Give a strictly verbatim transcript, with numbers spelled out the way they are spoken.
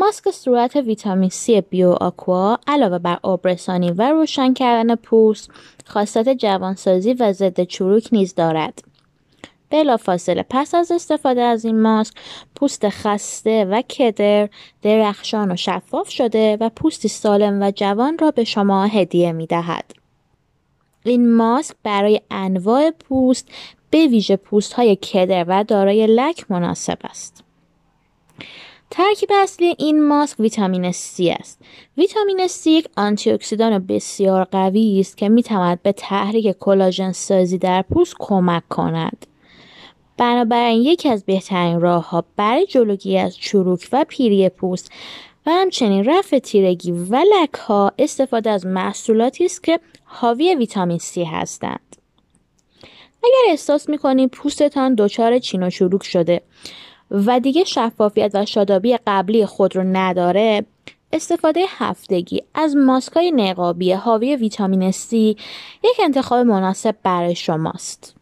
ماسک صورت ویتامین سی بیو آکوا علاوه بر آبرسانی و روشن کردن پوست، خاصیت جوانسازی و ضد چروک نیز دارد. بلافاصله پس از استفاده از این ماسک، پوست خسته و کدر درخشان و شفاف شده و پوستی سالم و جوان را به شما هدیه می دهد. این ماسک برای انواع پوست به ویژه پوست های کدر و دارای لک مناسب است. ترکیب اصلی این ماسک ویتامین C است. ویتامین C یک آنتی اکسیدان بسیار قوی است که می تواند به تحریک کلاژن سازی در پوست کمک کند. بنابراین یکی از بهترین راه‌ها برای جلوگیری از چروک و پیری پوست و همچنین رفع تیرگی و لک‌ها استفاده از محصولاتی است که حاوی ویتامین C هستند. اگر احساس می‌کنید پوستتان دچار چین و چروک شده و دیگه شفافیت و شادابی قبلی خود رو نداره، استفاده هفتگی از ماسک‌های نقابی حاوی ویتامین C یک انتخاب مناسب برای شماست.